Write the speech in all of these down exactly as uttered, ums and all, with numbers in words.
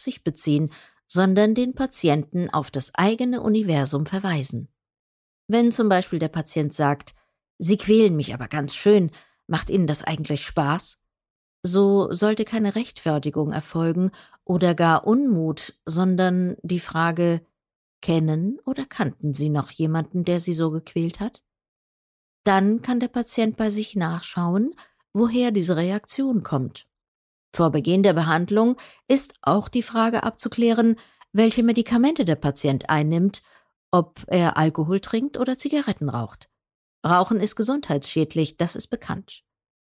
sich beziehen, sondern den Patienten auf das eigene Universum verweisen. Wenn zum Beispiel der Patient sagt, »Sie quälen mich aber ganz schön, macht Ihnen das eigentlich Spaß?«, so sollte keine Rechtfertigung erfolgen oder gar Unmut, sondern die Frage, »Kennen oder kannten Sie noch jemanden, der Sie so gequält hat?« Dann kann der Patient bei sich nachschauen, woher diese Reaktion kommt. Vor Beginn der Behandlung ist auch die Frage abzuklären, welche Medikamente der Patient einnimmt, ob er Alkohol trinkt oder Zigaretten raucht. Rauchen ist gesundheitsschädlich, das ist bekannt.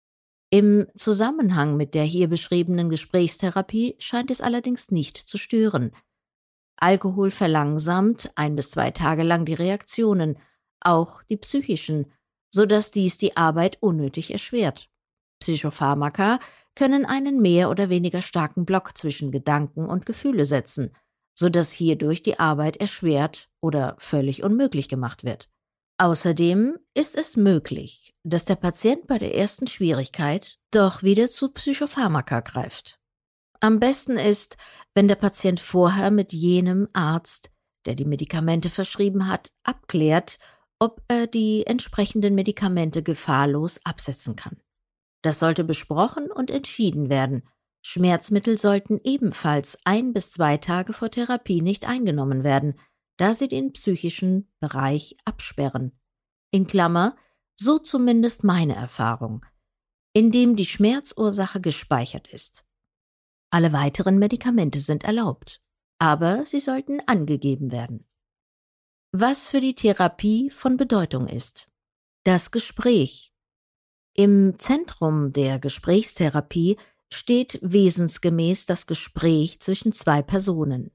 Im Zusammenhang mit der hier beschriebenen Gesprächstherapie scheint es allerdings nicht zu stören. Alkohol verlangsamt ein bis zwei Tage lang die Reaktionen, auch die psychischen, sodass dies die Arbeit unnötig erschwert. Psychopharmaka können einen mehr oder weniger starken Block zwischen Gedanken und Gefühle setzen, sodass hierdurch die Arbeit erschwert oder völlig unmöglich gemacht wird. Außerdem ist es möglich, dass der Patient bei der ersten Schwierigkeit doch wieder zu Psychopharmaka greift. Am besten ist, wenn der Patient vorher mit jenem Arzt, der die Medikamente verschrieben hat, abklärt, ob er die entsprechenden Medikamente gefahrlos absetzen kann. Das sollte besprochen und entschieden werden. Schmerzmittel sollten ebenfalls ein bis zwei Tage vor Therapie nicht eingenommen werden, da sie den psychischen Bereich absperren. In Klammer, so zumindest meine Erfahrung, indem die Schmerzursache gespeichert ist. Alle weiteren Medikamente sind erlaubt, aber sie sollten angegeben werden. Was für die Therapie von Bedeutung ist: Das Gespräch. Im Zentrum der Gesprächstherapie steht wesensgemäß das Gespräch zwischen zwei Personen.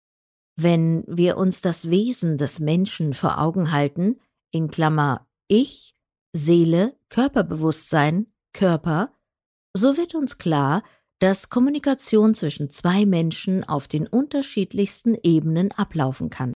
Wenn wir uns das Wesen des Menschen vor Augen halten, in Klammer Ich, Seele, Körperbewusstsein, Körper, so wird uns klar, dass Kommunikation zwischen zwei Menschen auf den unterschiedlichsten Ebenen ablaufen kann.